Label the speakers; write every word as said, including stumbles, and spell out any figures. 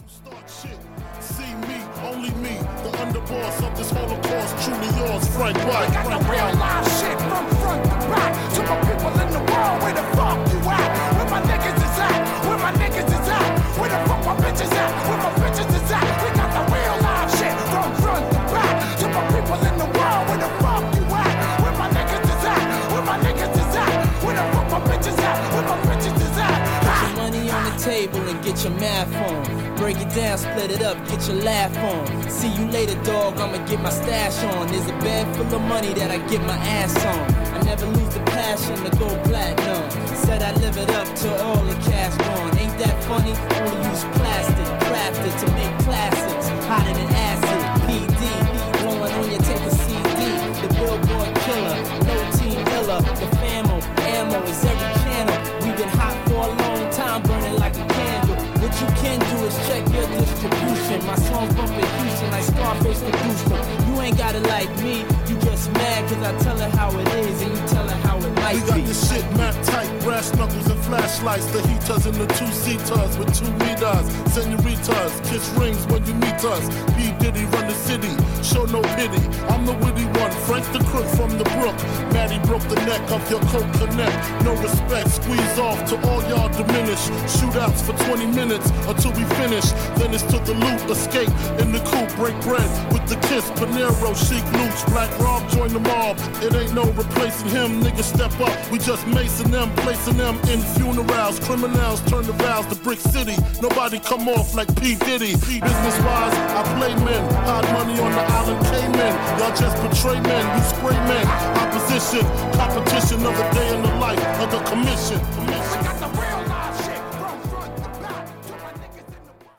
Speaker 1: who start shit. See me, only me, the underboss of this Holocaust, truly yours, Frank White.
Speaker 2: We got the real live shit from front to back. To my people in the world, where the fuck you at? Where my niggas is at? Where my niggas is at? Where the fuck my bitches at? Where my bitches is at? We got the real live shit from front to back. To my people in the world, where the fuck you at? Where my niggas is at? Where my niggas is at? Where the fuck my bitches at? Where my bitches is at?
Speaker 3: Put your money on the table and get your math on. Break it down, split it up, get your laugh on. See you later, dog, I'ma get my stash on. There's a bag full of money that I get my ass on. I never lose the passion to go platinum. Said I live it up till all the cash gone. Ain't that funny? Only use plastic, crafted to make classics. Hotter than acid, P D. Blowing on your tape of C D. The Billboard killer, no team killer. The famo, ammo is every channel. We've been hot for a long time, burning like a candle. What you can do is check your distribution. My songs bump in Houston like Scarface to Houston. You ain't got it like me, you just mad cause I tell her how it is and you tell her how it might
Speaker 1: We got
Speaker 3: be.
Speaker 1: this shit map tight, brass knuckles and flashlights. The heaters and the two-seaters with two meters. Senoritas, kiss rings when you meet us. P. Diddy run the city, show no pity. I'm the witty one, Frank the crook from the brook. Maddie broke the neck of your coke connect. No respect, squeeze off to all y'all diminish. Shootouts for twenty minutes until we finish. Then it's to the loot, escape in the coupe, break bread with the kiss. Panero, chic loots, Black Rob join the mob. It ain't no replacing him, niggas step up. We just macing them, placing them in funerals. Criminals turn the vows to Brick City. Nobody come off like P. Diddy. Business wise, I play men. Hard money on the island Cayman. Y'all just betray men, you spray men. Opposition, competition of a day in the life of the commission. commission.